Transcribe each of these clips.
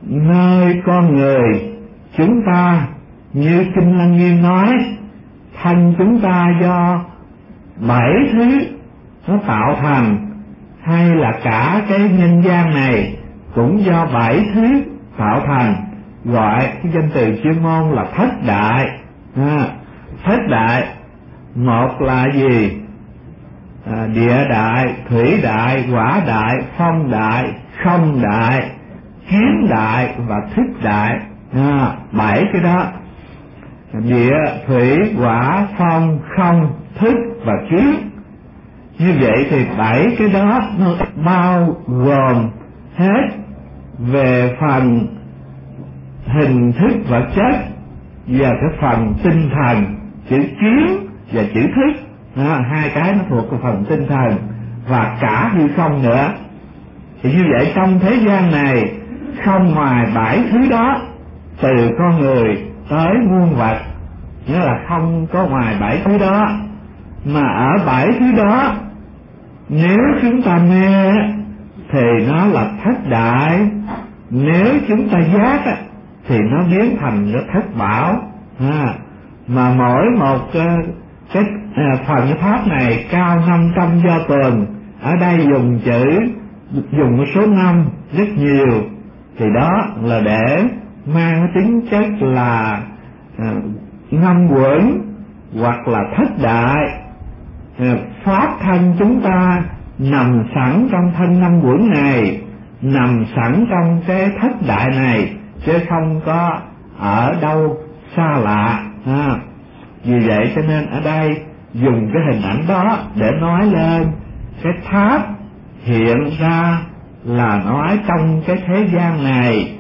nơi con người chúng ta, như Kinh Lăng Nghiêm nói, thân chúng ta do 7 thứ nó tạo thành, hay là cả cái nhân gian này cũng do 7 thứ tạo thành, gọi cái danh từ chuyên môn là thất đại. Thất đại, một là gì? Địa đại, thủy đại, hỏa đại, phong đại, không đại, kiến đại và thức đại. 7 cái đó: địa, thủy, hỏa, phong, không, thức và kiến. Như vậy thì 7 cái đó nó bao gồm hết về phần hình thức vật chất và cái phần tinh thần, chữ kiến và chữ thức. Hai cái nó thuộc cái phần tinh thần và cả hư không nữa. Thì như vậy trong thế gian này không ngoài 7 thứ đó, từ con người tới muôn vật, nghĩa là không có ngoài 7 thứ đó. Mà ở 7 thứ đó, nếu chúng ta mê thì nó là thất đại, nếu chúng ta giác thì nó biến thành cái thất bảo. Mà mỗi một cái phần pháp này cao 500 do tuần. Ở đây dùng cái số 5 rất nhiều, thì đó là để mang cái tính chất là năm quẩn hoặc là thất đại. Pháp thân chúng ta nằm sẵn trong thân năm quẩn này, nằm sẵn trong cái thất đại này, chứ không có ở đâu xa lạ. Vì vậy cho nên ở đây dùng cái hình ảnh đó để nói lên cái tháp hiện ra là nói trong cái thế gian này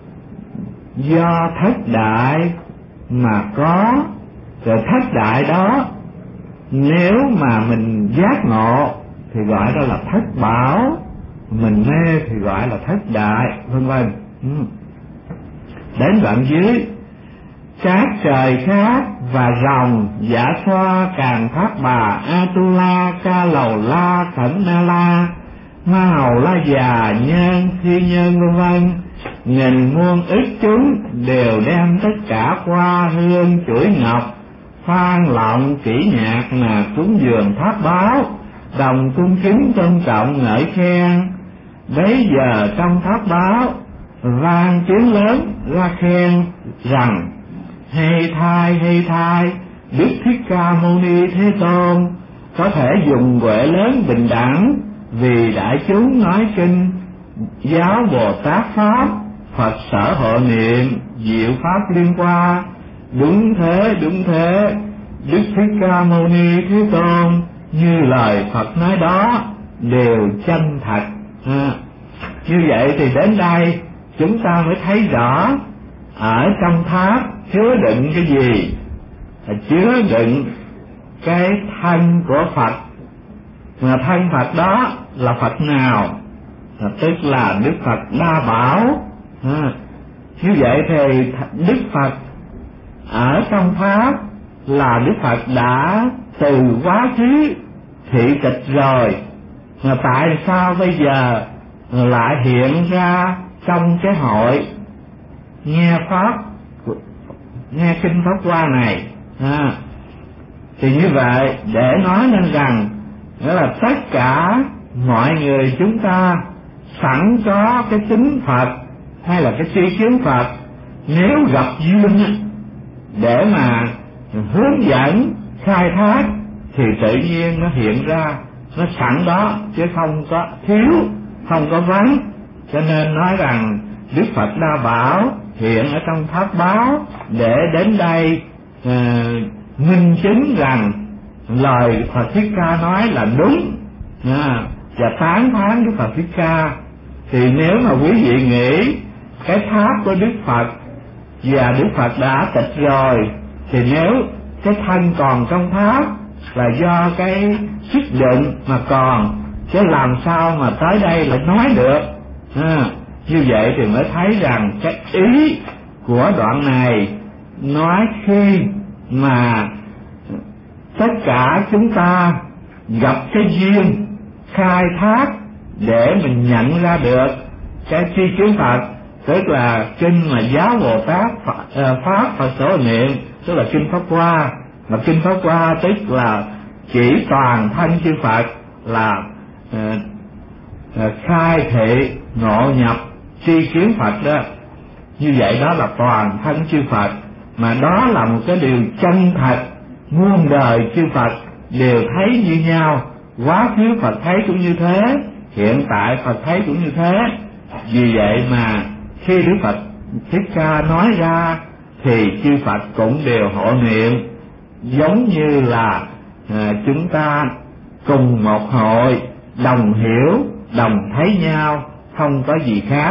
do thất đại mà có. Rồi thất đại đó nếu mà mình giác ngộ thì gọi đó là thất bảo, mình mê thì gọi là thất đại, vân vân. Đến đoạn dưới: các trời khác và rồng, giả xoa, càn thác bà, Atula, ca lầu la, khẩn na la, ma hầu la già, nhân, thi nhân, vân vân, nghìn muôn ức chúng đều đem tất cả hoa hương chuỗi ngọc, phan lọng kỹ nhạc mà cúng dường tháp báo, đồng cung kính tôn trọng ngợi khen. Bấy giờ trong tháp báo vang tiếng lớn ra khen rằng: hay thay, Đức Thích Ca Mâu Ni Thế Tôn có thể dùng huệ lớn bình đẳng vì đại chúng nói kinh giáo Bồ Tát pháp, Phật sở hộ niệm, diệu pháp liên qua. Đúng thế, Đức Thích Ca Mâu Ni Thế Tôn như lời Phật nói đó đều chân thật. Như vậy thì đến đây chúng ta mới thấy rõ ở trong tháp chứa đựng cái gì? Chứa đựng cái thân của Phật. Mà thân Phật đó là Phật nào? Tức là Đức Phật Đa Bảo. Như vậy thì Đức Phật ở trong pháp là Đức Phật đã từ quá khứ thị tịch rồi, mà tại sao bây giờ lại hiện ra trong cái hội nghe pháp, nghe kinh pháp hoa này? Thì như vậy để nói nên rằng đó là tất cả mọi người chúng ta sẵn có cái tính Phật hay là cái tri kiến Phật, nếu gặp duyên để mà hướng dẫn khai thác thì tự nhiên nó hiện ra, nó sẵn đó chứ không có thiếu, không có vắng. Cho nên nói rằng Đức Phật Đa Bảo hiện ở trong tháp báo để đến đây minh chứng rằng lời Phật Thích Ca nói là đúng, và tán thán Đức Phật Thích Ca. Thì nếu mà quý vị nghĩ cái tháp của Đức Phật và Đức Phật đã tịch rồi, thì nếu cái thân còn trong tháp là do cái sức định mà còn, chứ làm sao mà tới đây lại nói được? Như vậy thì mới thấy rằng cái ý của đoạn này nói khi mà tất cả chúng ta gặp cái duyên khai thác để mình nhận ra được cái tri kiến Phật, tức là kinh mà giáo Bồ Tát Pháp Phật Sở Niệm, tức là kinh Pháp Hoa. Mà kinh Pháp Hoa tức là chỉ toàn thân chư Phật, là khai thị ngộ nhập tri kiến Phật đó. Như vậy đó là toàn thân chư Phật, mà đó là một cái điều chân thật. Muôn đời chư Phật đều thấy như nhau, quá khứ Phật thấy cũng như thế, hiện tại Phật thấy cũng như thế. Vì vậy mà khi Đức Phật Thích Ca nói ra thì chư Phật cũng đều hộ niệm, giống như là chúng ta cùng một hội, đồng hiểu, đồng thấy nhau, không có gì khác.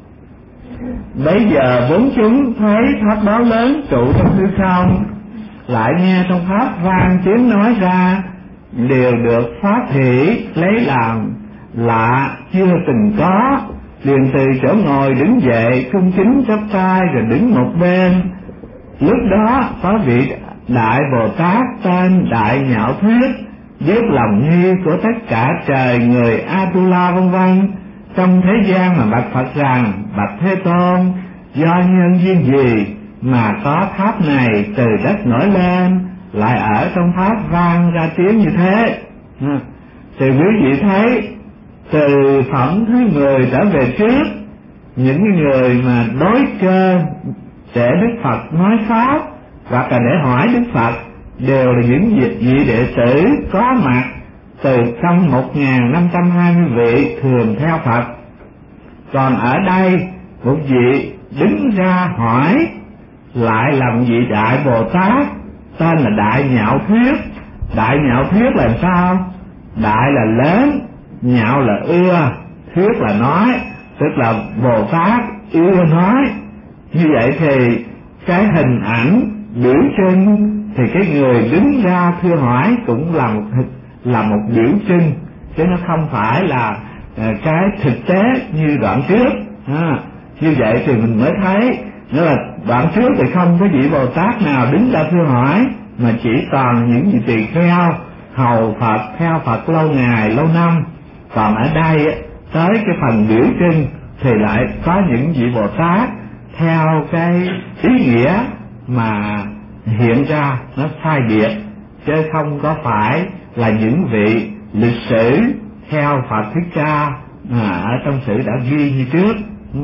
Bây giờ bốn chúng thấy tháp báo lớn trụ trong hư không, lại nghe trong pháp vang tiếng nói ra, đều được pháp hỷ lấy làm lạ chưa từng có, liền từ chỗ ngồi đứng dậy, cung kính chắp tay rồi đứng một bên. Lúc đó có vị đại Bồ Tát tên Đại Nhạo Thuyết, biết lòng nghi của tất cả trời người Atula vân vân, trong thế gian mà bạch Phật rằng: bạch Thế Tôn, do nhân duyên gì mà có tháp này từ đất nổi lên, lại ở trong tháp vang ra tiếng như thế? Thì quý vị thấy từ phẩm thứ 10 trở về trước, những người mà đối cơ để Đức Phật nói pháp hoặc là để hỏi Đức Phật đều là những vị đệ tử có mặt từ trong 1520 vị thường theo Phật. Còn ở đây một vị đứng ra hỏi lại là một vị Đại Bồ Tát tên là Đại Nhạo Thuyết. Đại Nhạo Thuyết là sao? Đại là lớn, nhạo là ưa, thuyết là nói, tức là Bồ Tát ưa nói. Như vậy thì cái hình ảnh biểu trưng thì cái người đứng ra thưa hỏi cũng là một biểu trưng, chứ nó không phải là cái thực tế như đoạn trước. Như vậy thì mình mới thấy nghĩa là đoạn trước thì không có vị Bồ Tát nào đứng ra thưa hỏi, mà chỉ toàn những vị tỳ kheo hầu Phật, theo Phật lâu ngày lâu năm. Còn ở đây tới cái phần biểu trưng thì lại có những vị Bồ Tát theo cái ý nghĩa mà hiện ra nó sai biệt, chứ không có phải là những vị lịch sử theo Phật Thích Ca mà ở trong sử đã ghi như trước.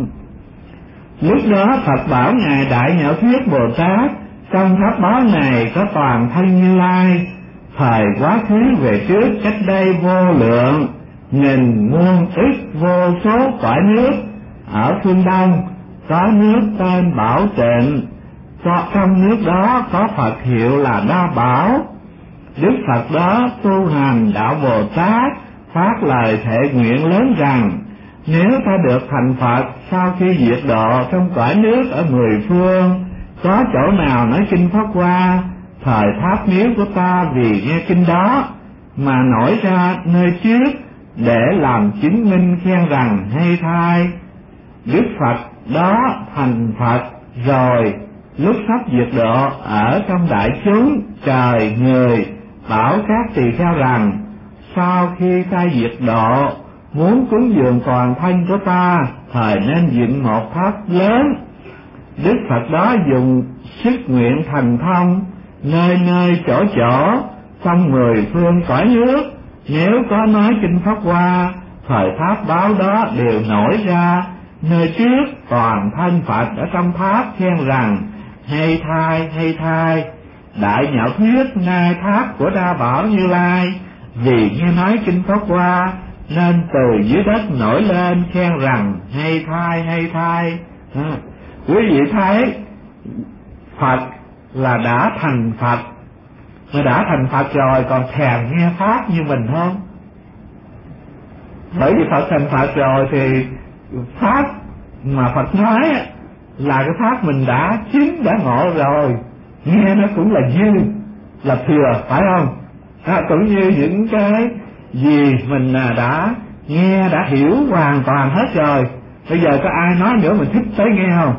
Lúc đó Phật bảo ngài Đại Nhạo Thuyết Bồ Tát: trong tháp báo này có toàn thân Như Lai, thời quá khứ về trước cách đây vô lượng nghìn muôn ức vô số cõi nước. Ở phương Đông có nước tên Bảo Tịnh, trong nước đó có Phật hiệu là Đa Bảo. Đức Phật đó tu hành đạo Bồ Tát, phát lời thệ nguyện lớn rằng: nếu ta được thành Phật sau khi diệt độ trong cõi nước ở 10 phương, có chỗ nào nói kinh Pháp Hoa, thời tháp miếu của ta vì nghe kinh đó mà nổi ra nơi trước để làm chứng minh khen rằng hay thay. Đức Phật đó thành Phật rồi, lúc sắp diệt độ ở trong đại chúng trời người, bảo các tỳ kheo rằng: sau khi ta diệt độ, muốn cúng dường toàn thân của ta, thời nên dựng một tháp lớn. Đức Phật đó dùng sức nguyện thành thông, nơi nơi chỗ chỗ trong 10 phương cõi nước, nếu có nói kinh Pháp Hoa, thời tháp báo đó đều nổi ra nơi trước toàn thân Phật ở trong tháp khen rằng: hay thay, hay thay. Đại Nhạo Thuyết ngai tháp của Đa Bảo Như Lai, vì nghe nói kinh Pháp Hoa nên từ dưới đất nổi lên khen rằng: hay thay, hay thay. Quý vị thấy Phật là đã thành Phật, mà đã thành Phật rồi còn thèm nghe pháp như mình không? Bởi vì Phật thành Phật rồi thì pháp mà Phật nói là cái pháp mình đã chứng đã ngộ rồi, nghe nó cũng là dư, là thừa, phải không? Cũng như những cái gì mình đã nghe, đã hiểu hoàn toàn hết rồi, bây giờ có ai nói nữa mình thích tới nghe không?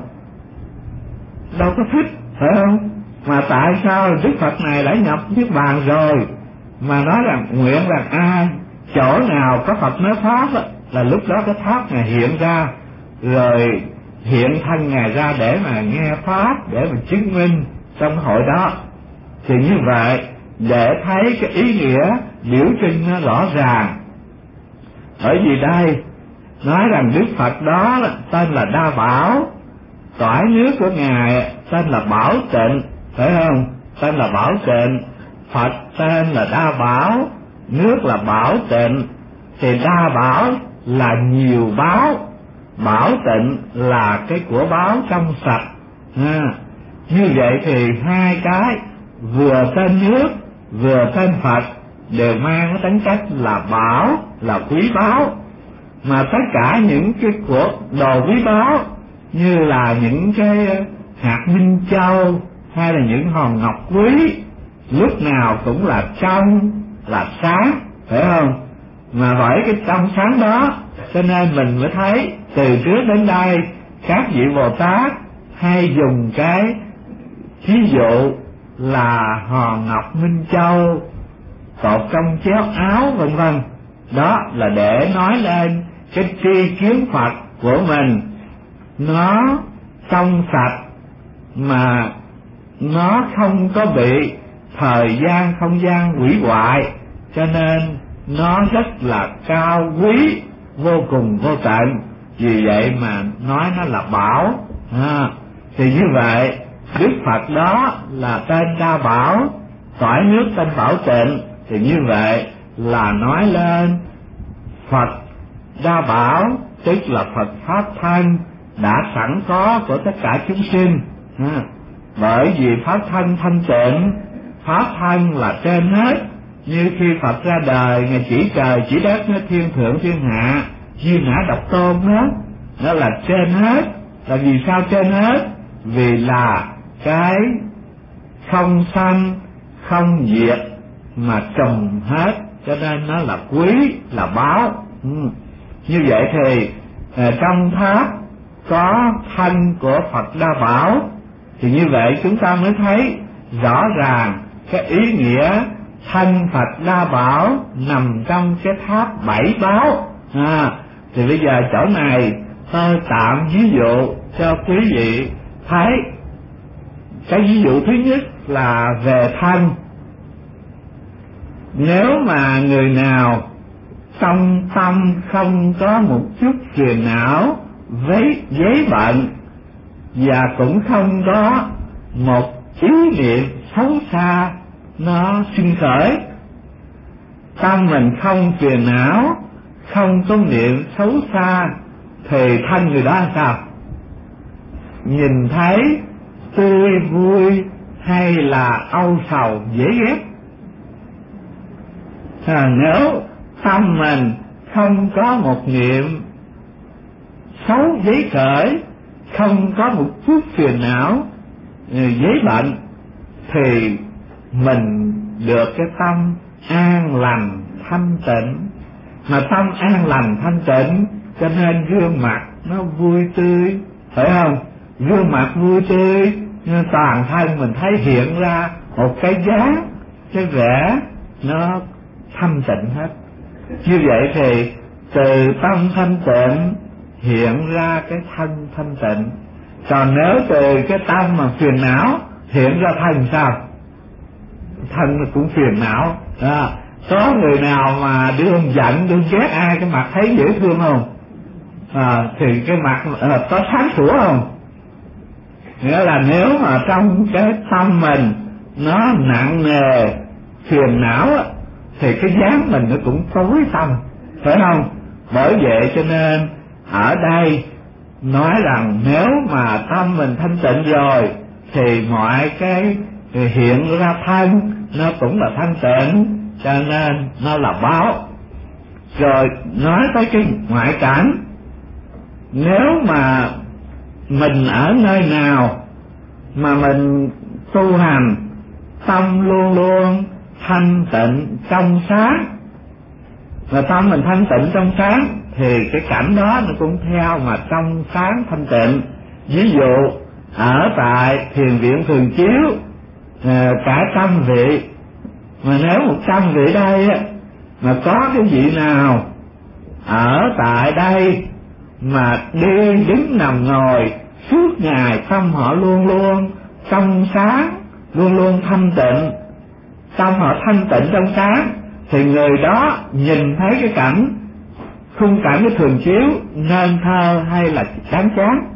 Đâu có thích, phải không? Mà tại sao Đức Phật này đã nhập Niết Bàn rồi mà nói rằng nguyện rằng ai chỗ nào có Phật nói pháp là lúc đó cái pháp này hiện ra, rồi hiện thân Ngài ra để mà nghe Pháp, để mà chứng minh trong hội đó. Thì như vậy, để thấy cái ý nghĩa biểu trưng nó rõ ràng. Bởi vì đây nói rằng Đức Phật đó tên là Đa Bảo, cõi nước của Ngài tên là Bảo Tịnh, phải không? Tên là Bảo Tịnh, Phật tên là Đa Bảo, nước là Bảo Tịnh. Thì Đa Bảo là nhiều báo, Bảo Tịnh là cái của báo trong sạch. Như vậy thì hai cái vừa tên nước vừa tên Phật đều mang cái tính cách là bảo, là quý báu. Mà tất cả những cái của đồ quý báu như là những cái hạt minh châu hay là những hòn ngọc quý lúc nào cũng là trong, là sáng, phải không? Mà bởi cái trong sáng đó cho nên mình mới thấy từ trước đến đây các vị Bồ Tát hay dùng cái thí dụ là hòn ngọc minh châu cột trong chéo áo vân vân. Đó là để nói lên cái tri kiến Phật của mình nó trong sạch, mà nó không có bị thời gian không gian hủy hoại, cho nên nó rất là cao quý, vô cùng vô tận. Vì vậy mà nói nó là bảo. Thì như vậy Đức Phật đó là tên Đa Bảo, cõi nước tên Bảo Tịnh. Thì như vậy là nói lên Phật Đa Bảo, tức là Phật Pháp thân đã sẵn có của tất cả chúng sinh. Bởi vì Pháp thân thanh tịnh, Pháp thân là trên hết. Như khi Phật ra đời, Ngài chỉ trời chỉ đất, nó thiên thượng thiên hạ, Duy Ngã Độc Tôn đó, nó là trên hết. Là vì sao trên hết? Vì là cái không sanh, không diệt mà trùng hết, cho nên nó là quý, là báo. Như vậy thì trong Pháp có thân của Phật Đa Bảo, thì như vậy chúng ta mới thấy rõ ràng cái ý nghĩa thân Phật Đa Bảo nằm trong cái tháp bảy báo. Thì bây giờ chỗ này tôi tạm ví dụ cho quý vị thấy. Cái ví dụ thứ nhất là về thân. Nếu mà người nào trong tâm không có một chút phiền não với giấy bận, và cũng không có một ý niệm xấu xa nó sinh khởi, tâm mình không phiền não, không có niệm xấu xa, thì thân người đó là sao? Nhìn thấy tươi vui hay là âu sầu dễ ghét. Nếu tâm mình không có một niệm xấu giấy khởi, không có một chút phiền não giấy bệnh, thì mình được cái tâm an lành thanh tịnh. Mà tâm an lành thanh tịnh cho nên gương mặt nó vui tươi, phải không? Gương mặt vui tươi, toàn thân mình thấy hiện ra một cái dáng, cái vẻ nó thanh tịnh hết. Như vậy thì từ tâm thanh tịnh hiện ra cái thân thanh tịnh. Còn nếu từ cái tâm mà phiền não hiện ra thân sao? Thân cũng phiền não. Có người nào mà đương giận, đương ghét ai cái mặt thấy dễ thương không? Thì cái mặt có sáng sủa không? Nghĩa là nếu mà trong cái tâm mình nó nặng nề phiền não thì cái dáng mình nó cũng tối tăm, phải không? Bởi vậy cho nên ở đây nói rằng nếu mà tâm mình thanh tịnh rồi thì mọi cái hiện ra thân nó cũng là thanh tịnh, cho nên nó là báo. Rồi nói tới cái ngoại cảnh, nếu mà mình ở nơi nào mà mình tu hành tâm luôn luôn thanh tịnh trong sáng, và tâm mình thanh tịnh trong sáng thì cái cảnh đó nó cũng theo mà trong sáng thanh tịnh. Ví dụ ở tại thiền viện Thường Chiếu cả 100 vị, mà nếu 100 vị đây mà có cái vị nào ở tại đây mà đi đứng nằm ngồi suốt ngày tâm họ luôn luôn trong sáng, luôn luôn thanh tịnh, tâm họ thanh tịnh trong sáng, thì người đó nhìn thấy cái cảnh, khung cảnh cái thường chiếu nên thơ hay là đáng chán.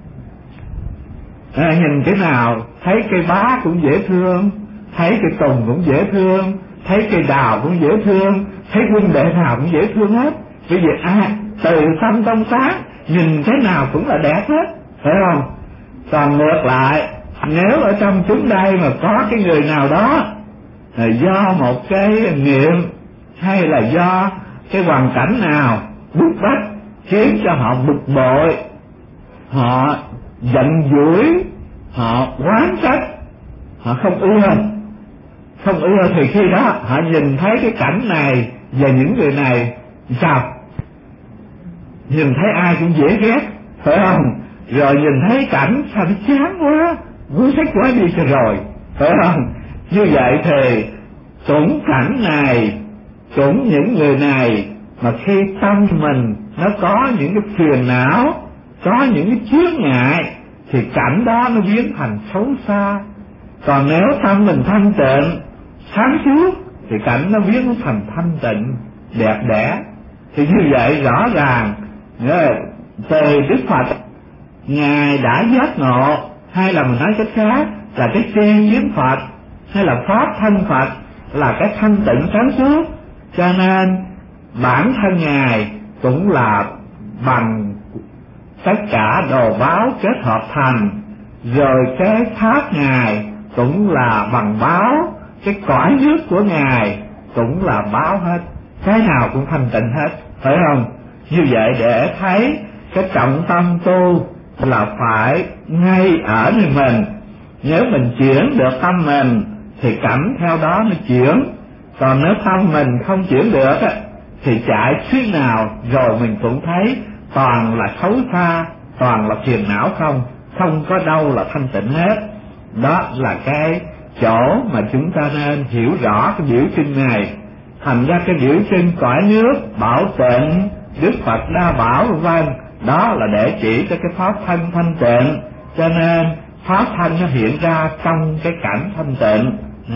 Nhìn cái nào thấy cây bá cũng dễ thương, thấy cây tùng cũng dễ thương, thấy cây đào cũng dễ thương, thấy huynh đệ nào cũng dễ thương hết. Bởi vì từ tâm trong sáng, nhìn cái nào cũng là đẹp hết, phải không? Còn ngược lại, nếu ở trong chúng đây mà có cái người nào đó là do một cái nghiệp hay là do cái hoàn cảnh nào bức bách khiến cho họ bực bội, họ giận dỗi, họ oán trách, họ không ưa thì khi đó họ nhìn thấy cái cảnh này và những người này sao? Nhìn thấy ai cũng dễ ghét, phải không? Rồi nhìn thấy cảnh sao nó chán quá, muốn xách quá đi cho rồi, phải không? Như vậy thì cũng cảnh này, cũng những người này mà khi tâm mình nó có những cái phiền não, có những cái chướng ngại, thì cảnh đó nó biến thành xấu xa. Còn nếu tâm mình thanh tịnh, sáng suốt, thì cảnh nó biến thành thanh tịnh, đẹp đẽ. Thì như vậy rõ ràng từ Đức Phật Ngài đã giác ngộ, hay là mình nói cách khác là cái tri kiến Phật, hay là pháp thân Phật là cái thanh tịnh sáng suốt, cho nên bản thân Ngài cũng là bằng tất cả đồ báo kết hợp thành, rồi cái pháp Ngài cũng là bằng báo, cái cõi nước của Ngài cũng là báo hết, cái nào cũng thanh tịnh hết, phải không? Như vậy để thấy cái trọng tâm tu là phải ngay ở nơi mình. Nếu mình chuyển được tâm mình thì cảnh theo đó nó chuyển, còn nếu tâm mình không chuyển được thì chạy phía nào rồi mình cũng thấy toàn là xấu xa, toàn là phiền não, không có đâu là thanh tịnh hết. Đó là cái chỗ mà chúng ta nên hiểu rõ cái biểu trưng này. Thành ra cái biểu trưng cõi nước, bảo tịnh, Đức Phật đa bảo vân, đó là để chỉ cho cái pháp thân thanh tịnh, cho nên pháp thân nó hiện ra trong cái cảnh thanh tịnh.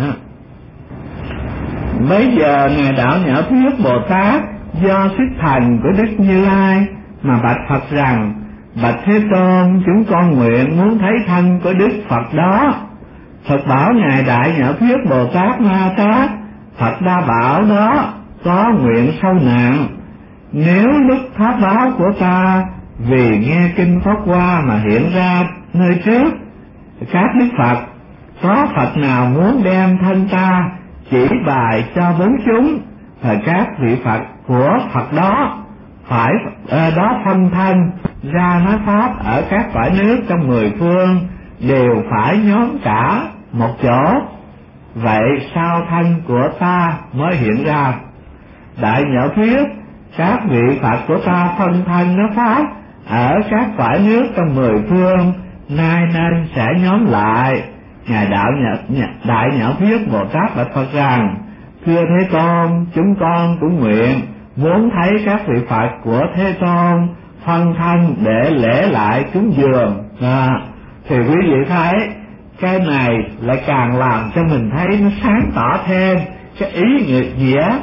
Bây giờ Ngài Đạo Nhã Thuyết Bồ Tát do sức thành của Đức Như Lai mà bạch Phật rằng: bạch Thế Tôn, chúng con nguyện muốn thấy thân của Đức Phật đó. Phật bảo Ngài Đại Nhã Thuyết Bồ Tát Ma Tát, Phật đa bảo đó có nguyện sâu nặng: nếu lúc pháp báo của ta vì nghe kinh Pháp Hoa mà hiện ra nơi trước các Đức Phật, có Phật nào muốn đem thân ta chỉ bài cho bốn chúng, và các vị Phật của Phật đó phải đó phân thân ra nói pháp ở các cõi nước trong 10 phương đều phải nhóm cả một chỗ, vậy sao thân của ta mới hiện ra? Đại Nhã Thuyết, các vị Phật của ta phân thân nói pháp ở các cõi nước trong 10 phương, nay nên sẽ nhóm lại. Ngài Đại Nhã Thuyết Bồ Tát bạch Phật rằng: thưa Thế Tôn, chúng con cũng nguyện muốn thấy các vị Phật của Thế Tôn phân thân để lễ lại cúng dường. Thì quý vị thấy cái này lại càng làm cho mình thấy nó sáng tỏ thêm cái ý nghĩa.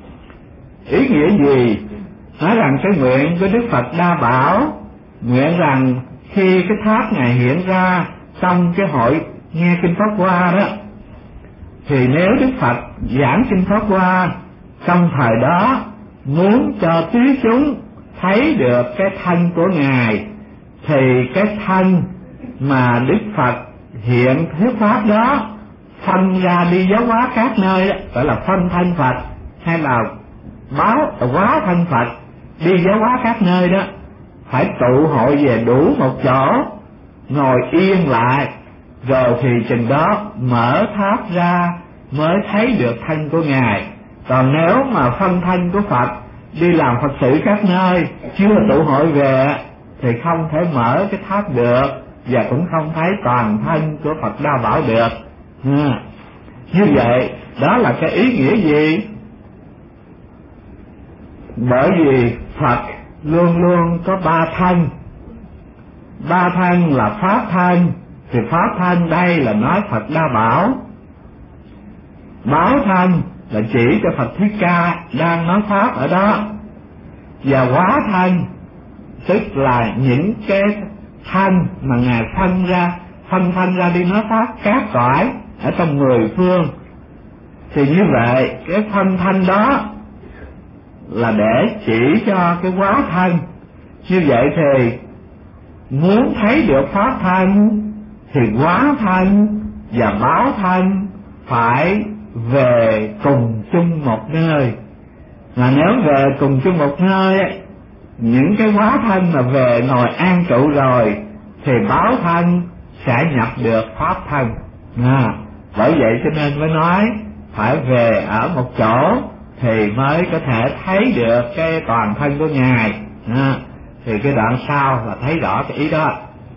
Ý nghĩa gì? Nói rằng cái nguyện của Đức Phật đa bảo, nguyện rằng khi cái tháp Ngài hiện ra trong cái hội nghe kinh Pháp Hoa đó, thì nếu Đức Phật giảng kinh Pháp Hoa trong thời đó muốn cho tứ chúng thấy được cái thân của Ngài, thì cái thân mà Đức Phật hiện thuyết pháp đó phân ra đi giáo hóa các nơi đó, gọi là phân thân Phật, hay là báo hóa thân Phật đi giáo hóa các nơi đó, phải tụ hội về đủ một chỗ, ngồi yên lại, rồi thì chừng đó mở tháp ra mới thấy được thân của Ngài. Còn nếu mà phân thân của Phật đi làm Phật sự các nơi, chưa tụ hội về, thì không thể mở cái tháp được, và cũng không thấy toàn thân của Phật đa bảo được. Như vậy đó là cái ý nghĩa gì? Bởi vì Phật luôn luôn có ba thân. Ba thân là pháp thân, thì pháp thân đây là nói Phật Đa Bảo. Bảo thân là chỉ cho Phật Thích Ca đang nói pháp ở đó. Và hóa thân tức là những cái thân mà Ngài phân ra đi nói pháp các cõi ở trong 10 phương. Thì như vậy cái phân thân đó là để chỉ cho cái hóa thân. Như vậy thì muốn thấy được pháp thân thì hóa thân và báo thân phải về cùng chung một nơi. Mà nếu về cùng chung một nơi ấy, những cái hóa thân mà về ngồi an trụ rồi thì báo thân sẽ nhập được pháp thân. Bởi vậy cho nên mới nói phải về ở một chỗ thì mới có thể thấy được cái toàn thân của Ngài. Thì cái đoạn sau là thấy rõ cái ý đó.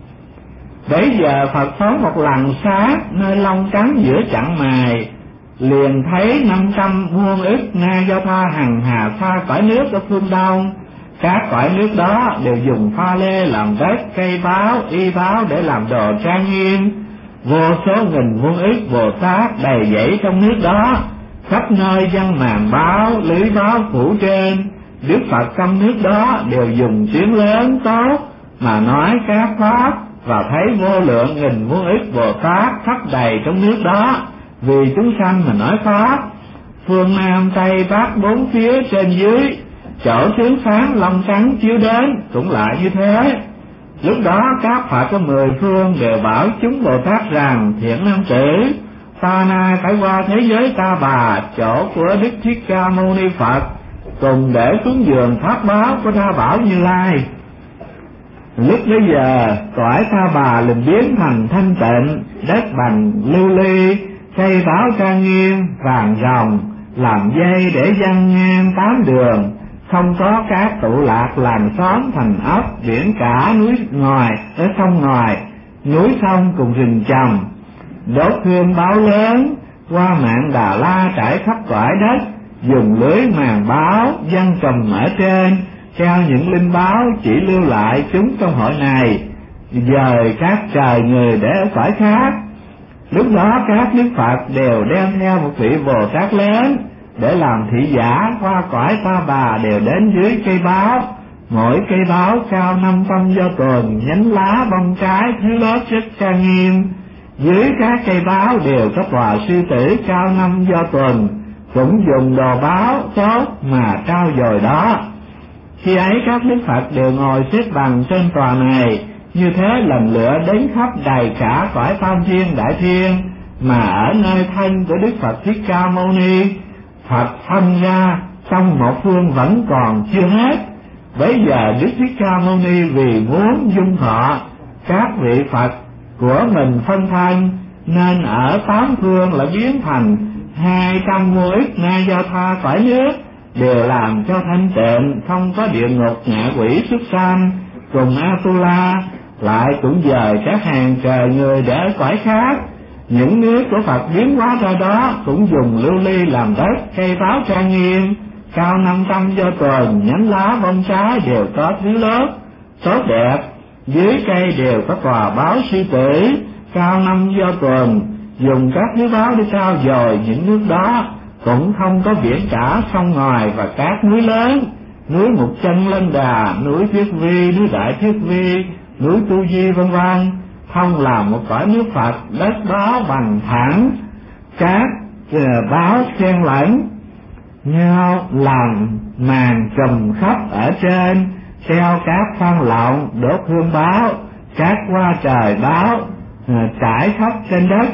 Bây giờ Phật phóng một lần sát nơi lông trắng giữa chặng mày, liền thấy 500 muôn ức na do tha hằng hà xa cõi nước ở phương đông. Các cõi nước đó đều dùng pha lê làm đất, cây báo, y báo để làm đồ trang nghiêm. Vô số nghìn muôn ức Bồ Tát đầy dẫy trong nước đó, khắp nơi dân màn báo, lưới báo phủ trên. Đức Phật trong nước đó đều dùng tiếng lớn tốt mà nói các pháp, và thấy vô lượng nghìn muôn ức Bồ Tát khắp đầy trong nước đó, vì chúng sanh mà nói pháp. Phương Nam Tây Bắc bốn phía trên dưới, chỗ tướng sáng long trắng chiếu đến cũng lại như thế. Lúc đó các Phật có 10 phương đều bảo chúng Bồ Tát rằng: thiện nam tử, ta nay phải qua thế giới Ta Bà, chỗ của Đức Thích Ca Mâu Ni Phật, cùng để xuống giường pháp báo của Ta Bảo Như Lai. Lúc bấy giờ cõi Ta Bà liền biến thành thanh tịnh, đất bằng lưu ly, cây báo trang nghiêm, vàng ròng, làm dây để dăng ngang 8 đường, không có các tụ lạc làng xóm thành ấp, biển cả núi ngoài ở sông ngoài, núi sông cùng rừng trầm. Đốt hương báo lớn qua mạng Đà La trải khắp cõi đất, dùng lưới màn báo giăng trùm ở trên, treo những linh báo chỉ lưu lại chúng trong hội này, dời các trời người để ở cõi khác. Lúc đó các Đức Phật đều đem theo một vị Bồ Tát lớn để làm thị giả qua cõi Ta Bà, đều đến dưới cây báo. Mỗi cây báo cao 500 do tuần, nhánh lá bông trái thứ lớp rất trang nghiêm. Dưới các cây báo đều có tòa sư tử cao 5 do tuần, cũng dùng đồ báo tốt mà trao dồi đó. Khi ấy các Đức Phật đều ngồi xếp bằng trên tòa này, như thế lần lượt đến khắp đầy cả cõi tam thiên đại thiên, mà ở nơi thân của Đức Phật Thích Ca Mâu Ni. Phật phân ra trong một phương vẫn còn chưa hết. Bây giờ Đức Thích Ca Mâu Ni vì muốn dung thọ các vị Phật của mình phân thân, nên ở 8 phương lại biến thành 200 muôn ức na do tha cõi nước, đều làm cho thanh tịnh, không có địa ngục, ngạ quỷ, súc sanh cùng Atula, lại cũng dời các hàng trời người để ở cõi khác. Những nước của Phật biến hóa ra đó cũng dùng lưu ly làm đất, cây báo trang nghiêm, cao 500 do tuần, nhánh lá bông trái đều có thứ lớp tốt đẹp. Dưới cây đều có tòa báo sư tử, cao 5 do tuần, dùng các thứ báo để trao dồi những nước đó. Cũng không có biển cả, sông ngoài và các núi lớn, núi Mục Chân Lân Đà, núi Thiết Vi, núi Đại Thiết Vi, núi Tu Di vân vân, không làm một cõi nước Phật. Đất đó bằng thẳng, các báo xen lẫn nhau làm màn trùm khắp ở trên, treo các phan lọng, đốt hương báo, các hoa trời báo trải khắp trên đất.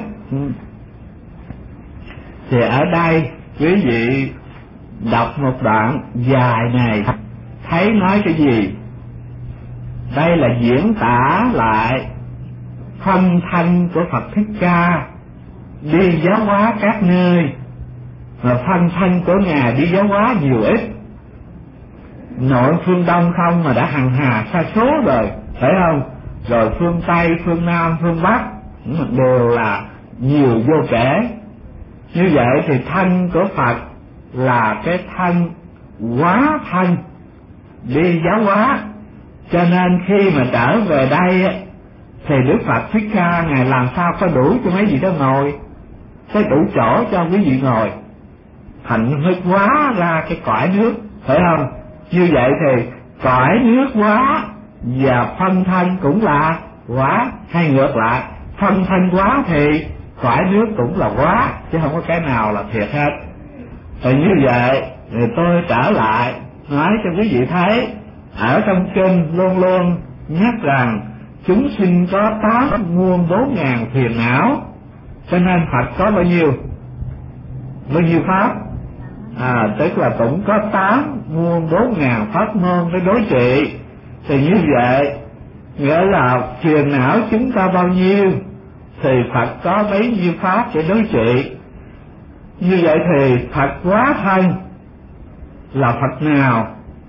Thì ở đây quý vị đọc một đoạn dài này thấy nói cái gì? Đây là diễn tả lại phân thân của Phật Thích Ca đi giáo hóa các nơi, mà phân thân của Ngài đi giáo hóa nhiều ít. Nội phương Đông không mà đã hằng hà sa số rồi, phải không? Rồi phương Tây, phương Nam, phương Bắc đều là nhiều vô kể. Như vậy thì thân của Phật là cái thân hóa thân, đi giáo hóa. Cho nên khi mà trở về đây thì Đức Phật Thích Ca Ngài làm sao có đủ cho mấy vị đó ngồi, có đủ chỗ cho quý vị ngồi, thành mới hóa ra cái cõi nước, phải không? Như vậy thì cõi nước hóa và phân thân cũng là hóa, hay ngược lại, phân thân hóa thì cõi nước cũng là hóa, chứ không có cái nào là thiệt hết. Thì như vậy thì tôi trở lại nói cho quý vị thấy, ở trong kinh luôn luôn nhắc rằng chúng sinh có 8 muôn 4 ngàn phiền não, cho nên Phật có bao nhiêu pháp? Tức là cũng có 8 muôn 4 ngàn pháp môn để đối trị. Thì như vậy nghĩa là phiền não chúng ta bao nhiêu thì Phật có bấy nhiêu pháp để đối trị. Như vậy thì Phật hóa thân là Phật nào?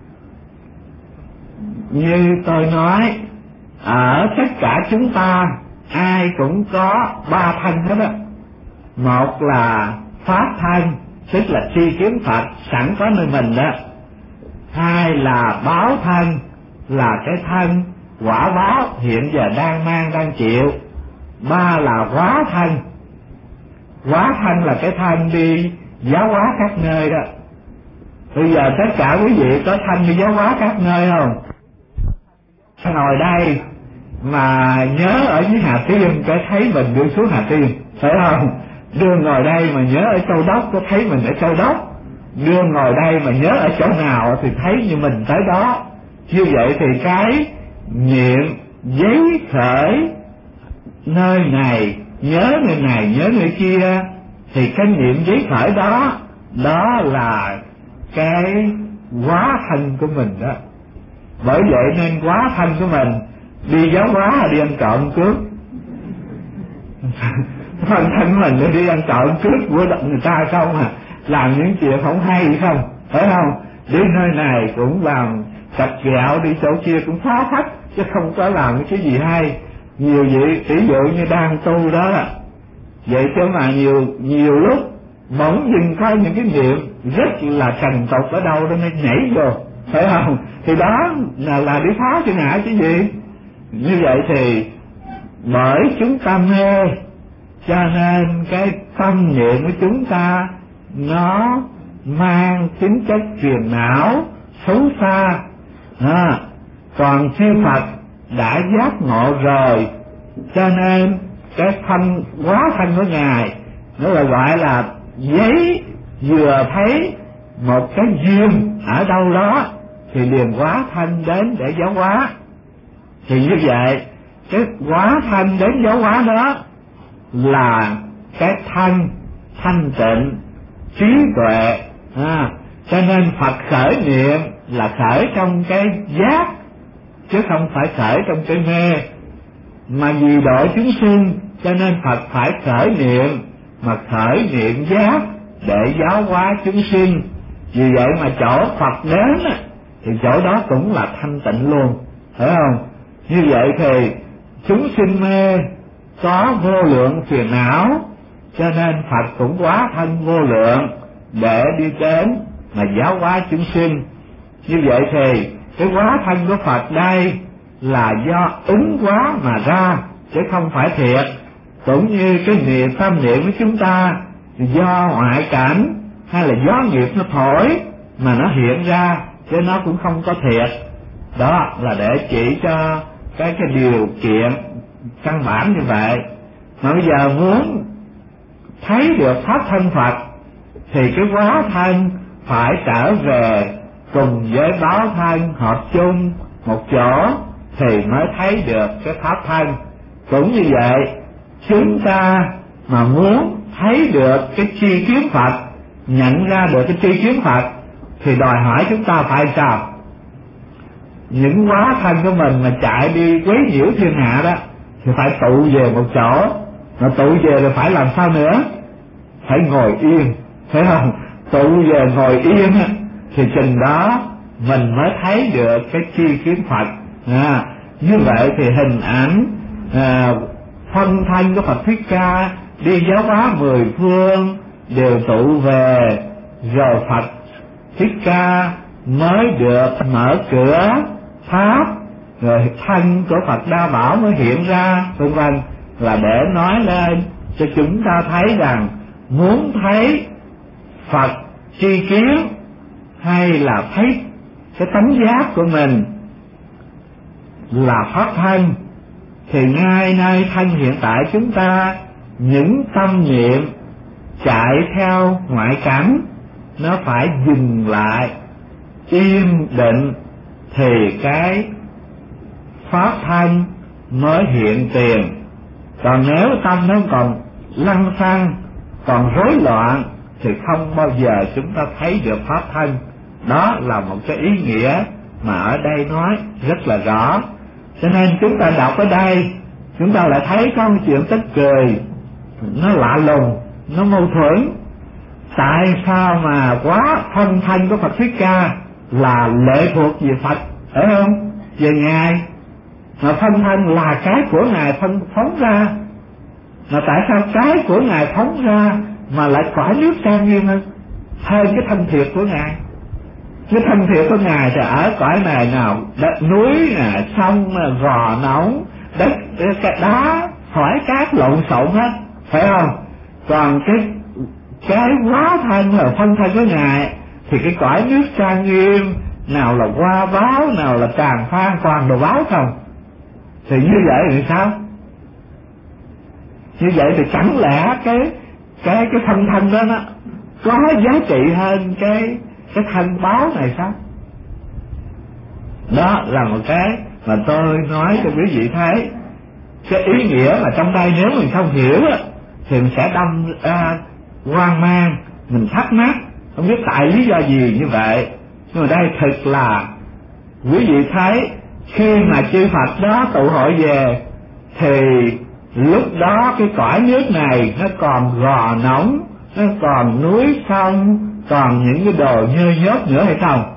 Như tôi nói, ở tất cả chúng ta ai cũng có 3 thân hết á. Một là pháp thân, tức là tri kiến Phật sẵn có nơi mình đó. Hai là báo thân, là cái thân quả báo hiện giờ đang mang đang chịu. Ba là hóa thân. Hóa thân là cái thân đi giáo hóa các nơi đó. Bây giờ tất cả quý vị có thân đi giáo hóa các nơi không? Ngồi đây mà nhớ ở dưới Hà Tiên cái thấy mình đưa xuống Hà Tiên, phải không? Đưa ngồi đây mà nhớ ở Châu Đốc có thấy mình ở Châu Đốc. Đưa ngồi đây mà nhớ ở chỗ nào thì thấy như mình tới đó. Như vậy thì cái niệm giấy khởi nơi này nhớ nơi này nhớ nơi kia, thì cái niệm giấy khởi đó, đó là cái hóa thân của mình đó. Bởi vậy nên hóa thân của mình đi giáo hóa là đi ăn trộm cướp. Phần thân mình đi ăn trộm cướp của người ta không làm những chuyện không hay không, phải không? Đi nơi này cũng làm chặt gạo, đi chỗ kia cũng phá phách, chứ không có làm cái gì hay. Nhiều vị ví dụ như đang tu đó, vậy chứ mà nhiều lúc bỗng dưng có những cái niệm rất là trần tục ở đâu đó nó nhảy vô, phải không? Thì đó là đi phá chuyện ngã chứ gì. Như vậy thì bởi chúng ta mê, cho nên cái tâm niệm của chúng ta nó mang tính chất phiền não xấu xa. Còn chư Phật đã giác ngộ rồi, cho nên cái thân hóa thân của Ngài nó là gọi là giấy, vừa thấy một cái duyên ở đâu đó thì liền hóa thân đến để giáo hóa. Thì như vậy cái hóa thân đến giáo hóa đó là cái thân thanh tịnh trí tuệ. Cho nên Phật khởi niệm là khởi trong cái giác, chứ không phải khởi trong cái mê. Mà vì độ chúng sinh cho nên Phật phải khởi niệm, mà khởi niệm giác để giáo hóa chúng sinh. Vì vậy mà chỗ Phật đến thì chỗ đó cũng là thanh tịnh luôn, phải không? Như vậy thì chúng sinh mê có vô lượng phiền não, cho nên Phật cũng hóa thân vô lượng để đi đến mà giáo hóa chúng sinh. Như vậy thì cái hóa thân của Phật đây là do ứng hóa mà ra, chứ không phải thiệt. Cũng như cái niệm tâm niệm của chúng ta do ngoại cảnh hay là gió nghiệp nó thổi mà nó hiện ra, chứ nó cũng không có thiệt. Đó là để chỉ cho cái điều kiện căn bản như vậy. Mà bây giờ muốn thấy được pháp thân Phật thì cái hóa thân phải trở về cùng với báo thân hợp chung một chỗ thì mới thấy được cái pháp thân. Cũng như vậy, chúng ta mà muốn thấy được cái tri kiến Phật, nhận ra được cái tri kiến Phật thì đòi hỏi chúng ta phải sao? Những hóa thân của mình mà chạy đi quấy nhiễu thiên hạ đó thì phải tụ về một chỗ. Mà tụ về rồi phải làm sao nữa? Phải ngồi yên, phải không? Tụ về ngồi yên thì chừng đó mình mới thấy được cái tri kiến Phật. Như vậy thì hình ảnh phân thân của Phật Thích Ca đi giáo hóa 10 phương đều tụ về, rồi Phật Thích Ca mới được mở cửa pháp, rồi thân của Phật Đa Bảo mới hiện ra, vân vân, là để nói lên cho chúng ta thấy rằng muốn thấy Phật tri kiến hay là thấy cái tánh giác của mình là pháp thân, thì ngay nơi thân hiện tại chúng ta, những tâm niệm chạy theo ngoại cảnh nó phải dừng lại, yên định, thì cái pháp thân mới hiện tiền. Còn nếu tâm nó còn lăng xăng, còn rối loạn, thì không bao giờ chúng ta thấy được pháp thân. Đó là một cái ý nghĩa mà ở đây nói rất là rõ. Cho nên chúng ta đọc ở đây, chúng ta lại thấy có một chuyện tức cười, nó lạ lùng, nó mâu thuẫn. Tại sao mà quá phân thân của Phật Thích Ca là lệ thuộc về Phật, phải không? Về Ngài, mà phân thân là cái của Ngài phóng ra, mà tại sao cái của Ngài phóng ra mà lại cõi nước trang nghiêm hơn cái thân thiệt của Ngài? Cái thân thiệt của Ngài thì ở cõi này nào đất núi nè, sông gò nóng, đất cái đá hỏi cát lộn xộn hết, phải không? Còn cái hóa thân là phân thân của Ngài thì cái cõi nước trang nghiêm, nào là hoa báo, nào là tràng phan, toàn đồ báo không. Thì như vậy thì sao? Như vậy thì chẳng lẽ cái thân thân đó nó có giá trị hơn cái thân báo này sao? Đó là một cái mà tôi nói cho quý vị thấy. Cái ý nghĩa mà trong đây nếu mình không hiểu thì mình sẽ đâm hoang mang, mình thắc mắc không biết tại lý do gì như vậy. Nhưng mà đây thực là quý vị thấy, khi mà chư Phật đó tụ hội về thì lúc đó cái cõi nước này nó còn gò nóng, nó còn núi sông, còn những cái đồ nhơ nhớp nữa hay không?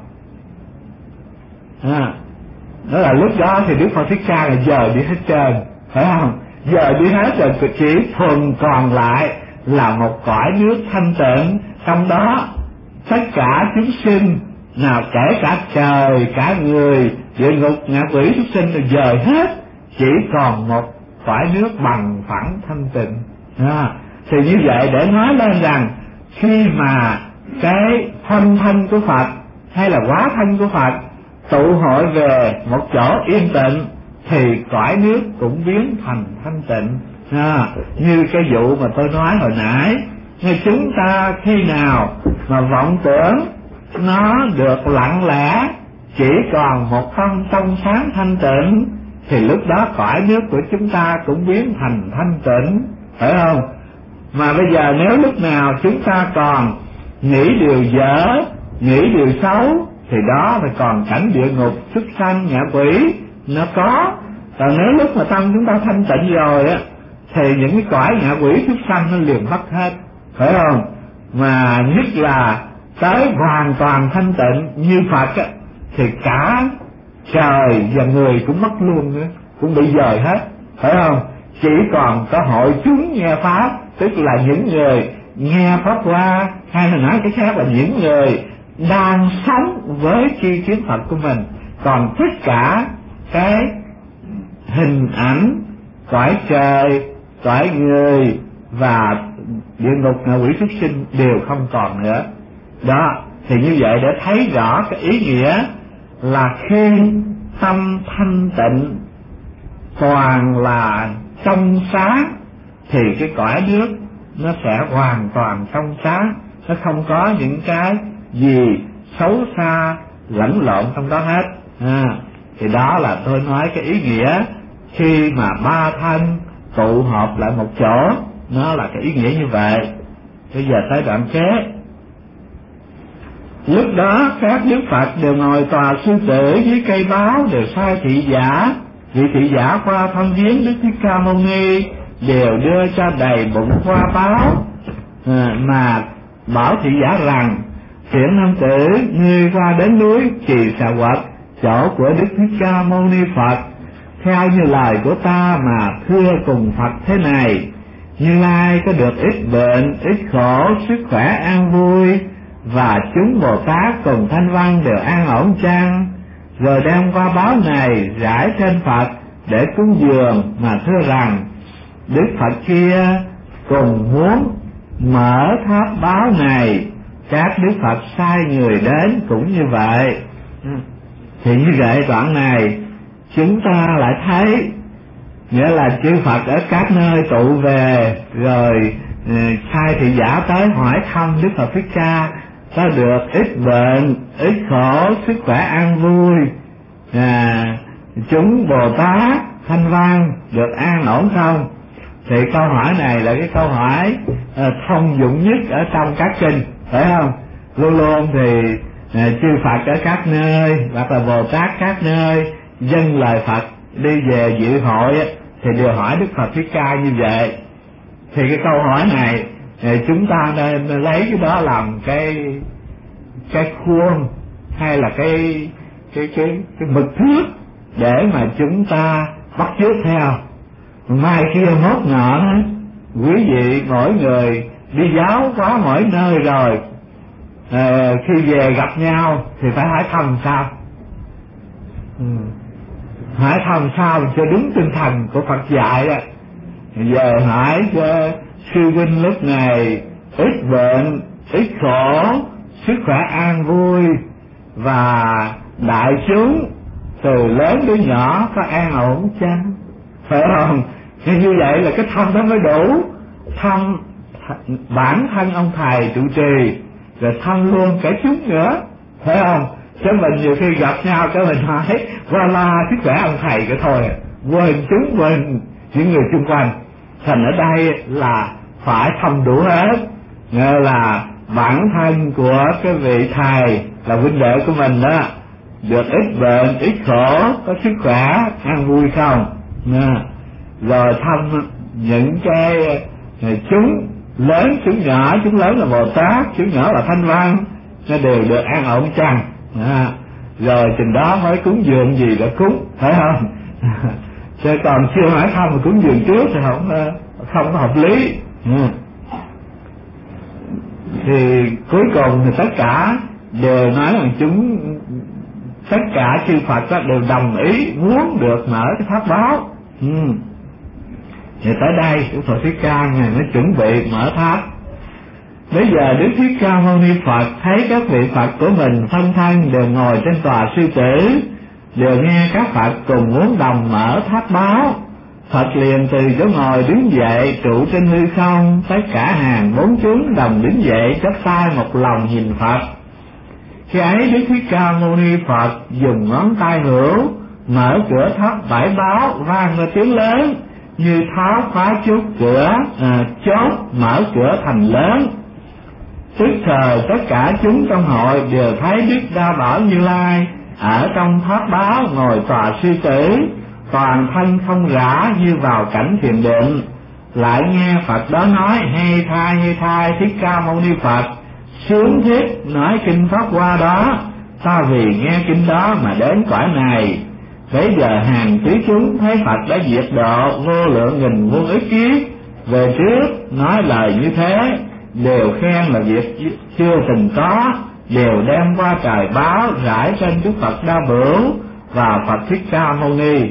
Đó là lúc đó thì Đức Phật Thích Ca là giờ đi hết trơn, phải không? Giờ đi hết rồi, chỉ thuần còn lại là một cõi nước thanh tịnh, trong đó tất cả chúng sinh, nào kể cả trời, cả người, địa ngục, ngạ quỷ, chúng sinh rồi dời hết, chỉ còn một cõi nước bằng phẳng thanh tịnh. Thì như vậy để nói lên rằng khi mà cái phân thân của Phật hay là hóa thân của Phật tụ hội về một chỗ yên tịnh thì cõi nước cũng biến thành thanh tịnh. Như cái vụ mà tôi nói hồi nãy, như chúng ta khi nào mà vọng tưởng nó được lặng lẽ, chỉ còn một tâm trong sáng thanh tịnh, thì lúc đó cõi nước của chúng ta cũng biến thành thanh tịnh, phải không? Mà bây giờ nếu lúc nào chúng ta còn nghĩ điều dở, nghĩ điều xấu, thì đó phải còn cảnh địa ngục, súc sanh, ngạ quỷ nó có. Còn nếu lúc mà tâm chúng ta thanh tịnh rồi á, thì những cái cõi ngạ quỷ súc sanh nó liền mất hết, phải không? Mà nhất là tới hoàn toàn thanh tịnh như Phật á, thì cả trời và người cũng mất luôn nữa, cũng bị dời hết, phải không? Chỉ còn có hội chúng nghe pháp, tức là những người nghe pháp qua, hay là nói cái khác là những người đang sống với tri kiến Phật của mình. Còn tất cả cái hình ảnh cõi trời, cõi người và địa ngục, ngạ quỷ, súc sinh đều không còn nữa. Đó, thì như vậy để thấy rõ cái ý nghĩa là khi tâm thanh tịnh toàn là trong sáng thì cái cõi nước nó sẽ hoàn toàn trong sáng, nó không có những cái gì xấu xa lẫn lộn trong đó hết. Thì đó là tôi nói cái ý nghĩa khi mà ba thân tụ họp lại một chỗ, nó là cái ý nghĩa như vậy. Bây giờ tới đoạn kế. Lúc đó các Đức Phật đều ngồi tòa sư tử với cây báo, đều sai thị giả. Vị thị giả qua thăm viếng Đức Thích Ca Mâu Ni đều đưa cho đầy bụng hoa báo, mà bảo thị giả rằng: Thiện nam tử, ngươi qua đến núi Trì Xà Quật, chỗ của Đức Thích Ca Mâu Ni Phật, theo như lời của ta mà thưa cùng Phật thế này: Như Lai có được ít bệnh, ít khổ, sức khỏe an vui, và chúng Bồ Tát cùng Thanh Văn đều an ổn chăng? Rồi đem qua báo này rải trên Phật để cúng dường, mà thưa rằng Đức Phật kia cùng muốn mở tháp báo này, các Đức Phật sai người đến cũng như vậy. Thì như vậy đoạn này chúng ta lại thấy, nghĩa là chư Phật ở các nơi tụ về, rồi sai thị giả tới hỏi thăm Đức Phật Thích Ca có được ít bệnh, ít khổ, sức khỏe an vui, chúng Bồ Tát Thanh Văn được an ổn không? Thì câu hỏi này là cái câu hỏi thông dụng nhất ở trong các kinh, phải không? Luôn luôn thì chư Phật ở các nơi hoặc là Bồ Tát các nơi dâng lời Phật đi về dự hội thì đều hỏi Đức Phật Thích Ca như vậy. Thì cái câu hỏi này chúng ta nên lấy cái đó làm cái khuôn hay là cái mực thước để mà chúng ta bắt chước theo. Mai kia mốt nọ quý vị mỗi người đi giáo quá mỗi nơi rồi, khi về gặp nhau thì phải hỏi thăm sao? Hỏi thăm sao cho đúng tinh thần của Phật dạy đó. Giờ hỏi cho sư huynh lúc này ít bệnh, ít khổ, sức khỏe an vui, và đại chúng từ lớn đến nhỏ có an ổn chăng? Phải không? Như vậy là cái thăm đó mới đủ. Thăm bản thân ông thầy trụ trì, rồi thăm luôn cả chúng nữa, phải không? Chứ mình nhiều khi gặp nhau cái mình hỏi qua la sức khỏe ông thầy cái thôi, quên chúng, quên những người xung quanh. Thành ở đây là phải thăm đủ hết, nghĩa là bản thân của cái vị thầy là huynh đệ của mình đó được ít bệnh, ít khổ, có sức khỏe an vui không? Rồi thăm những cái chúng lớn, chúng nhỏ, chúng lớn là Bồ Tát, chúng nhỏ là Thanh Văn, nó đều được an ổn chăng? Rồi chừng đó mới cúng dường gì là cúng, phải không? Chứ còn chưa hỏi thăm mà cúng dường trước thì không có hợp lý. Thì cuối cùng thì tất cả đều nói rằng tất cả chư Phật đó đều đồng ý muốn được mở cái tháp báo. Thì tới đây Đức Phật Thích Ca Ngài mới chuẩn bị mở tháp. Bây giờ Đức Thích Ca Mâu Ni Phật thấy các vị Phật của mình phân thân đều ngồi trên tòa sư tử, đều nghe các Phật cùng muốn đồng mở tháp báo. Phật liền từ chỗ ngồi đứng dậy trụ trên hư không, tất cả hàng bốn chúng đồng đứng dậy chắp tay một lòng nhìn Phật. Khi ấy Đức Thích Ca Mâu Ni Phật dùng ngón tay hữu mở cửa tháp bảy báo, vang lên tiếng lớn như tháo khóa chốt cửa, chốt mở cửa thành lớn. Tức thời tất cả chúng trong hội đều thấy Đức Đa Bảo Như Lai ở trong tháp báo ngồi tòa sư tử, toàn thân không rã như vào cảnh thiền định. Lại nghe Phật đó nói: hay thay Thích Ca Mâu Ni Phật, sướng thiết nói kinh Pháp Hoa đó, ta vì nghe kinh đó mà đến cõi này. Bây giờ hàng quý chúng thấy Phật đã diệt độ vô lượng nghìn muôn ức kiếp về trước, nói lời như thế, đều khen là việc chưa từng có, đều đem qua trời báo rải trên Đức Phật Đa Bửu và Phật Thích Ca Mâu Ni.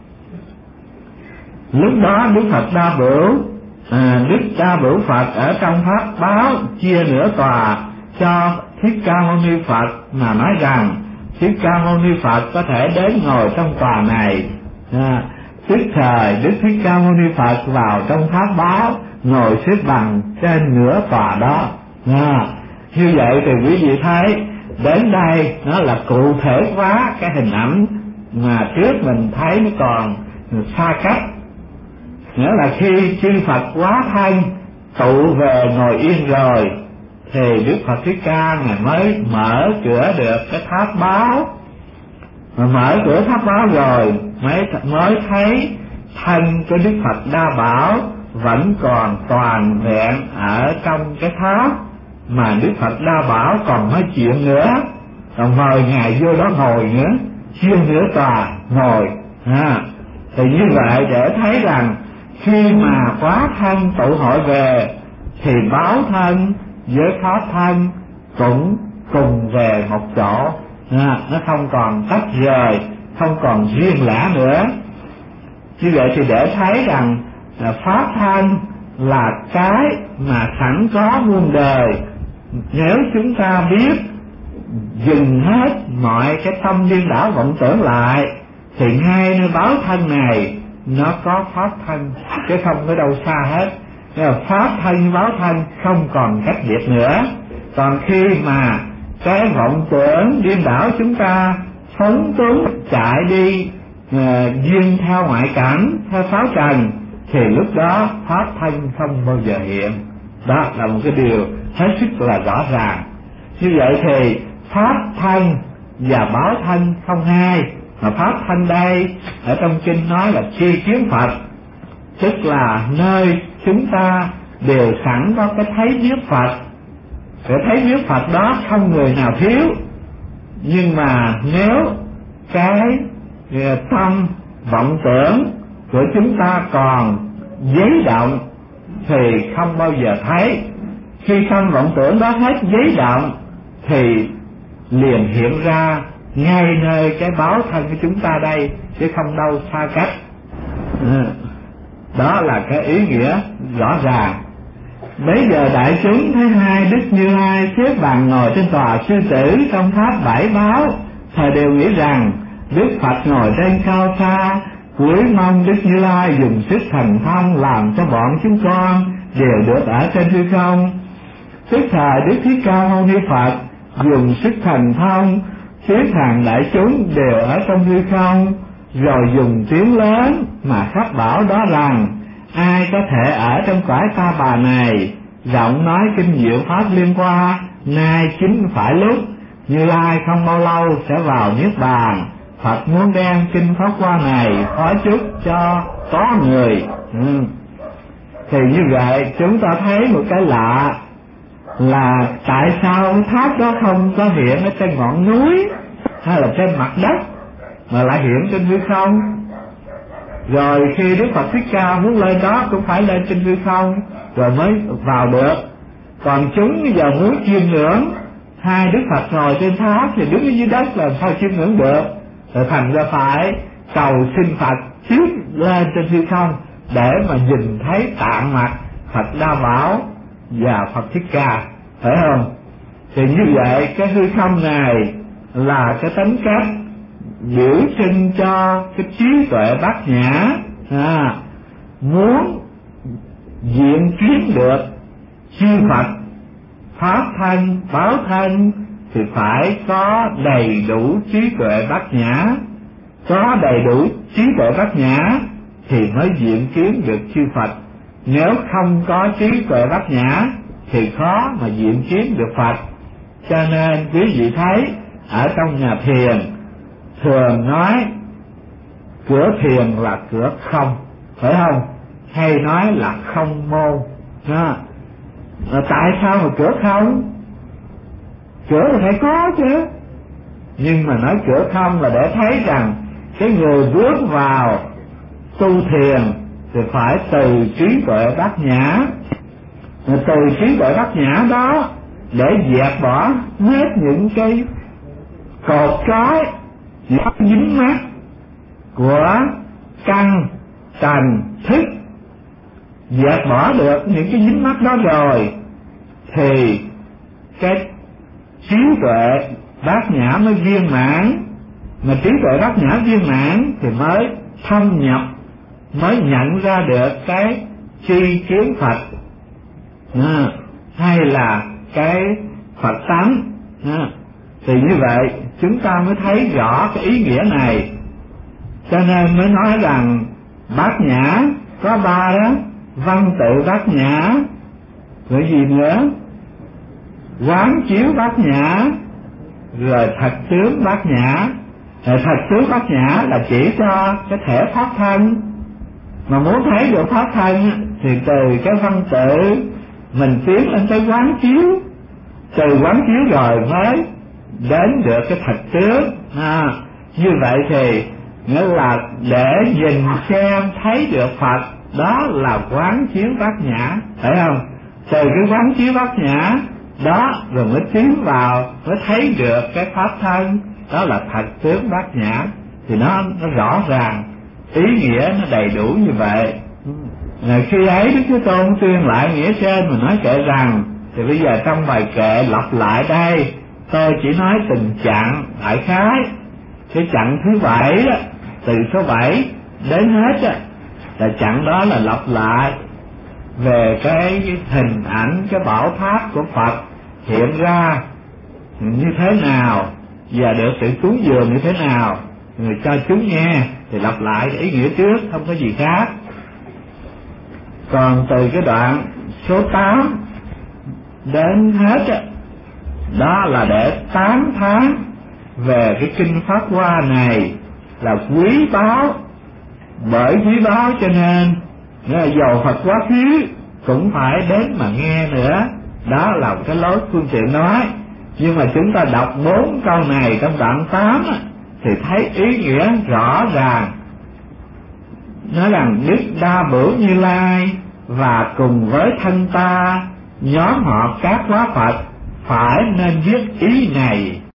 Lúc đó Đức Phật Đa Bửu, Đức Đa Bửu Phật ở trong tháp báo chia nửa tòa cho Thích Ca Mâu Ni Phật, mà nói rằng Thích Ca Mâu Ni Phật có thể đến ngồi trong tòa này. Tức thời Đức Thích Ca Mâu Ni Phật vào trong tháp báo, ngồi xếp bằng trên nửa tòa đó. Như vậy thì quý vị thấy đến đây nó là cụ thể hóa cái hình ảnh mà trước mình thấy nó còn xa cách. Nghĩa là khi chư Phật hóa thân tụ về ngồi yên rồi thì Đức Phật Thích Ca Ngài mới mở cửa được cái tháp báo. Mà mở cửa tháp báo rồi mới thấy thân của Đức Phật Đa Bảo vẫn còn toàn vẹn ở trong cái tháp, mà Đức Phật Đa Bảo còn nói chuyện nữa, còn mời Ngài vô đó ngồi nữa, chia nửa tòa ngồi. Thì như vậy để thấy rằng khi mà quá thân tụ hội về thì báo thân với pháp thân cũng cùng về một chỗ, nó không còn tách rời, không còn riêng lẻ nữa. Như vậy thì để thấy rằng pháp thân là cái mà sẵn có muôn đời. Nếu chúng ta biết dừng hết mọi cái tâm điên đảo vọng tưởng lại, thì ngay nơi báo thân này nó có pháp thân, chứ không có đâu xa hết. Pháp thân báo thân không còn cách biệt nữa. Còn khi mà cái vọng tưởng điên đảo chúng ta phóng túng chạy đi duyên theo ngoại cảnh, theo sáu trần, thì lúc đó pháp thân không bao giờ hiện. Đó là một cái điều hết sức là rõ ràng. Như vậy thì pháp thân và báo thân không hai, mà pháp thân đây ở trong kinh nói là tri kiến Phật, tức là nơi chúng ta đều sẵn có cái thấy biết Phật. Cái thấy biết Phật đó không người nào thiếu, nhưng mà nếu cái tâm vọng tưởng của chúng ta còn giấy động thì không bao giờ thấy. Khi tâm vọng tưởng đó hết giấy động thì liền hiện ra ngay nơi cái báo thân của chúng ta đây, chứ không đâu xa cách. Đó là cái ý nghĩa rõ ràng. Bây giờ đại chúng thấy hai Đức Như Lai xếp bằng ngồi trên tòa sư tử trong tháp bảy báo, thời đều nghĩ rằng Đức Phật ngồi trên cao xa, cuối mong Đức Như Lai dùng sức thần thông làm cho bọn chúng con đều được ở trên hư không. Tức thời Đức Thích Ca Mâu Ni Phật dùng sức thần thông thuyết hàng đại chúng đều ở trong hư không, rồi dùng tiếng lớn mà khắc bảo đó rằng ai có thể ở trong cõi Ta Bà này rộng nói kinh diệu pháp liên qua, nay chính phải lúc Như Lai không bao lâu sẽ vào niết bàn. Phật muốn đem kinh pháp hoa này phó chúc cho có người. Thì như vậy chúng ta thấy một cái lạ là tại sao cái tháp đó không có hiện ở trên ngọn núi hay là trên mặt đất, mà lại hiện trên hư không. Rồi khi Đức Phật Thích Ca muốn lên đó cũng phải lên trên hư không rồi mới vào được. Còn chúng bây giờ muốn chiêm ngưỡng hai Đức Phật ngồi trên tháp thì đứng ở dưới đất làm sao chiêm ngưỡng được, rồi thành ra phải cầu xin Phật trước lên trên hư không để mà nhìn thấy tạng mặt Phật Đa Bảo và Phật Thích Ca, phải không? Thì như vậy cái hư không này là cái tính cách biểu trưng cho cái trí tuệ bát nhã, muốn diện kiến được chư Phật pháp thân báo thân thì phải có đầy đủ trí tuệ bát nhã. Có đầy đủ trí tuệ bát nhã thì mới diện kiến được chư Phật. Nếu không có trí tuệ bát nhã thì khó mà diện kiến được Phật. Cho nên quý vị thấy ở trong nhà thiền thường nói cửa thiền là cửa không, phải không? Hay nói là không môn. Tại sao mà cửa không? Cửa là phải có chứ. Nhưng mà nói cửa không là để thấy rằng cái người bước vào tu thiền thì phải từ trí tuệ bát nhã. Từ trí tuệ bát nhã đó để dẹp bỏ hết những cái cột trói, những dính mắc của căn trần thức. Dẹp bỏ được những cái dính mắc đó rồi thì cái trí tuệ bát nhã mới viên mãn. Mà trí tuệ bát nhã viên mãn thì mới thâm nhập, mới nhận ra được cái tri kiến Phật, hay là cái Phật tánh. Thì như vậy chúng ta mới thấy rõ cái ý nghĩa này. Cho nên mới nói rằng bát nhã có ba đó: văn tự bát nhã, rồi gì nữa, quán chiếu bát nhã, rồi thật tướng bát nhã. Thật tướng bát nhã là chỉ cho cái thể pháp thân. Mà muốn thấy được pháp thân thì từ cái văn tự mình tiến lên tới quán chiếu, từ quán chiếu rồi mới đến được cái thật tướng. Như vậy thì nghĩa là để nhìn xem thấy được Phật, đó là quán chiếu bát nhã, phải không? Từ cái quán chiếu bát nhã đó, rồi mới tiến vào, mới thấy được cái pháp thân, đó là thật tướng bát nhã. Thì nó rõ ràng, ý nghĩa nó đầy đủ như vậy. Khi ấy Đức Thế Tôn tuyên lại nghĩa trên mà nói kệ rằng, thì bây giờ trong bài kệ lặp lại đây, tôi chỉ nói từng chặng đại khái. Cái chặng thứ 7 đó, từ số 7 đến hết đó, là chặng đó là lặp lại về cái hình ảnh, cái bảo pháp của Phật hiện ra như thế nào và được sự cúng dường như thế nào, người cho chúng nghe. Thì lặp lại cái ý nghĩa trước, không có gì khác. Còn từ cái đoạn số 8 đến hết đó, đó là để tán thán về cái kinh Pháp Hoa này là quý báu. Bởi quý báu cho nên dầu Phật quá khứ cũng phải đến mà nghe nữa. Đó là cái lối phương tiện nói. Nhưng mà chúng ta đọc 4 câu này trong đoạn 8 thì thấy ý nghĩa rõ ràng. Nói rằng Đức Đa Bửu Như Lai và cùng với thân ta, nhóm họ các hóa Phật phải nên biết ý này